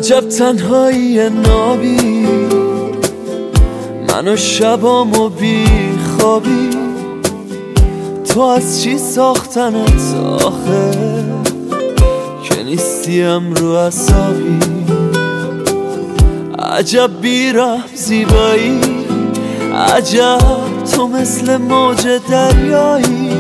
عجب تنهایی نابی، من و شبام و بی خوابی. تو از چی ساختنت آخه که نیستیم رو اعصابی؟ عجب بی رحم زیبایی، عجب تو مثل موج دریایی.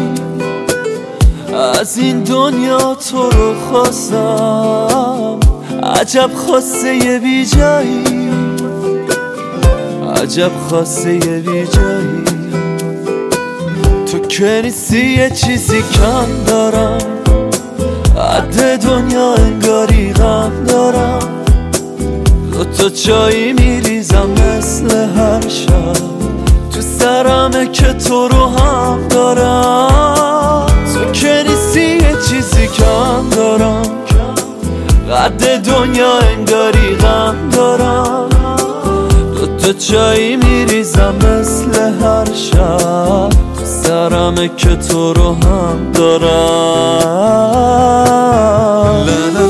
از این دنیا تو رو خواستم، عجب خواسته یه بی جایی، عجب خواسته یه بی جایی. تو که نیستی یه چیزی کم دارم، عد دنیا انگاری غم دارم. دو چایی میریزم مثل هر شب، تو سرمه که تو رو هم دارم. تو که نیستی یه چیزی کم دارم، قد دنیا انگاری غم دارم. دو چایی میریزم مثل هر شب، تو سرمه که تو رو هم دارم.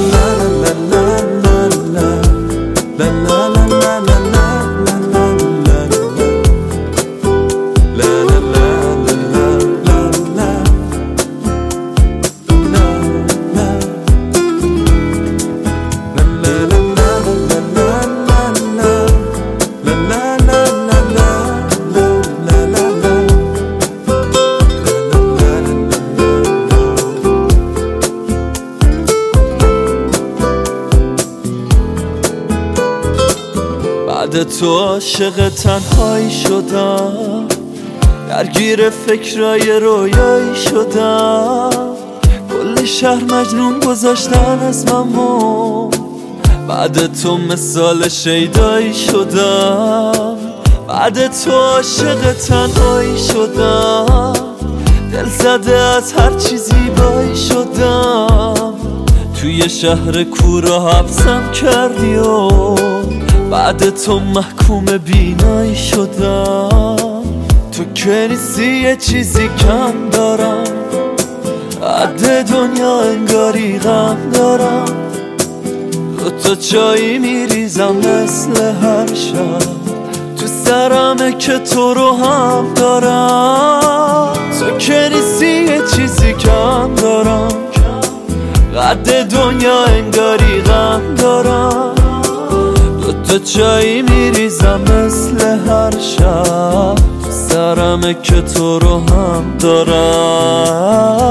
بعد تو عاشق تنهایی شدم، درگیر فکرای رویایی شدم. کل شهر مجنون گذاشتن اسممو، بعد تو مثال شیدایی شدم. بعد تو عاشق تنهایی شدم، دل زده از هر چی زیبایی شدم. توی شهر کورا حبسم کردی و بعد تو محکوم بینایی شدم. تو که نیستی یه چیزی کم دارم، عد دنیا انگاری غم دارم. تو چایی میریزم مثل هر شب، تو سرمه که تو رو هم دارم. تو که نیستی یه چیزی کم دارم، قد دنیا انگاری غم دارم. تو چایی میریزم مثل هر شب، تو سرمه که تو رو هم دارم.